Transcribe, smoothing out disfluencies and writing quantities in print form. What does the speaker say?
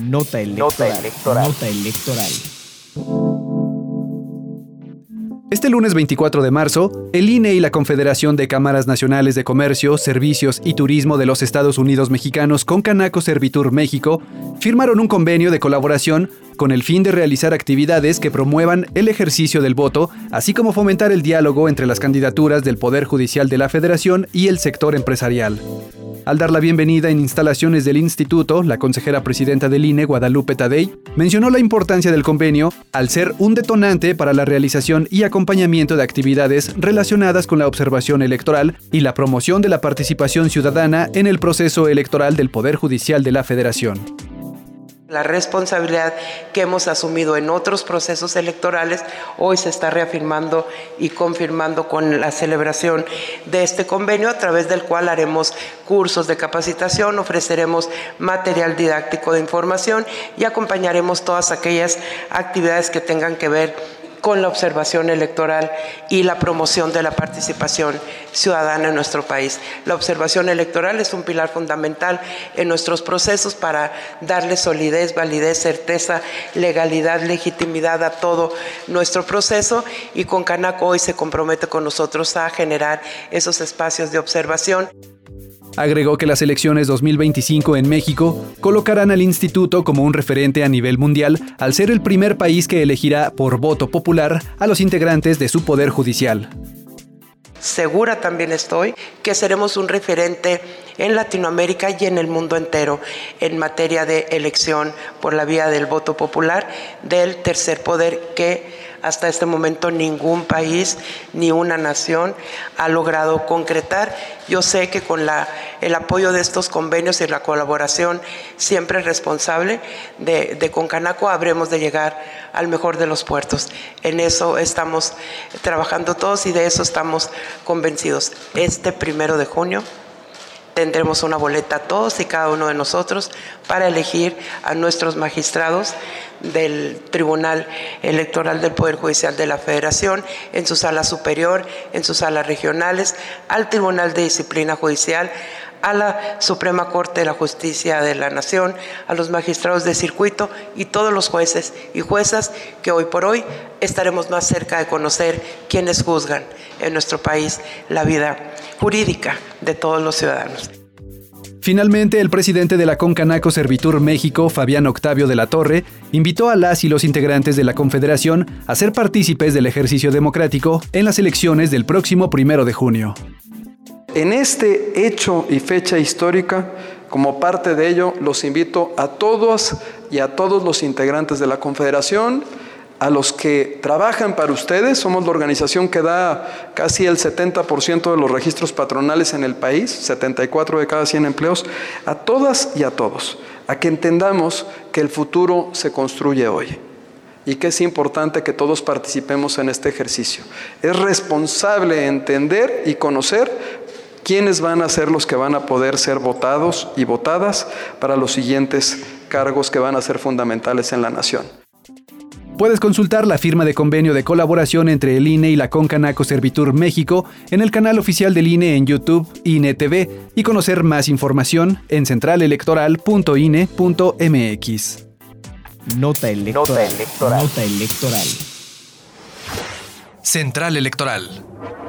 Nota electoral. Nota electoral. Este lunes 24 de marzo, el INE y la Confederación de Cámaras Nacionales de Comercio, Servicios y Turismo de los Estados Unidos Mexicanos con Canaco Servitur México firmaron un convenio de colaboración con el fin de realizar actividades que promuevan el ejercicio del voto, así como fomentar el diálogo entre las candidaturas del Poder Judicial de la Federación y el sector empresarial. Al dar la bienvenida en instalaciones del instituto, la consejera presidenta del INE, Guadalupe Tadei, mencionó la importancia del convenio al ser un detonante para la realización y acompañamiento de actividades relacionadas con la observación electoral y la promoción de la participación ciudadana en el proceso electoral del Poder Judicial de la Federación. La responsabilidad que hemos asumido en otros procesos electorales hoy se está reafirmando y confirmando con la celebración de este convenio, a través del cual haremos cursos de capacitación, ofreceremos material didáctico de información y acompañaremos todas aquellas actividades que tengan que ver con la observación electoral y la promoción de la participación ciudadana en nuestro país. La observación electoral es un pilar fundamental en nuestros procesos para darle solidez, validez, certeza, legalidad, legitimidad a todo nuestro proceso, y con Canaco hoy se compromete con nosotros a generar esos espacios de observación. Agregó que las elecciones 2025 en México colocarán al instituto como un referente a nivel mundial al ser el primer país que elegirá por voto popular a los integrantes de su poder judicial. Segura también estoy que seremos un referente en Latinoamérica y en el mundo entero en materia de elección por la vía del voto popular del tercer poder que hasta este momento ningún país ni una nación ha logrado concretar. Yo sé que con el apoyo de estos convenios y la colaboración siempre responsable de Concanaco habremos de llegar al mejor de los puertos. En eso estamos trabajando todos y de eso estamos convencidos. Este 1 de junio tendremos una boleta todos y cada uno de nosotros para elegir a nuestros magistrados del Tribunal Electoral del Poder Judicial de la Federación, en su sala superior, en sus salas regionales, al Tribunal de Disciplina Judicial, a la Suprema Corte de la Justicia de la Nación, a los magistrados de circuito y todos los jueces y juezas que hoy por hoy estaremos más cerca de conocer quiénes juzgan en nuestro país la vida jurídica de todos los ciudadanos. Finalmente, el presidente de la Concanaco Servitur México, Fabián Octavio de la Torre, invitó a las y los integrantes de la Confederación a ser partícipes del ejercicio democrático en las elecciones del próximo 1 de junio. En este hecho y fecha histórica, como parte de ello, los invito a todos y a todos los integrantes de la Confederación, a los que trabajan para ustedes. Somos la organización que da casi el 70% de los registros patronales en el país, 74 de cada 100 empleos, a todas y a todos, a que entendamos que el futuro se construye hoy y que es importante que todos participemos en este ejercicio. Es responsable entender y conocer quiénes van a ser los que van a poder ser votados y votadas para los siguientes cargos que van a ser fundamentales en la nación. Puedes consultar la firma de convenio de colaboración entre el INE y la Concanaco Servitur México en el canal oficial del INE en YouTube, INE TV, y conocer más información en centralelectoral.ine.mx. Nota electoral. Nota electoral. Central Electoral.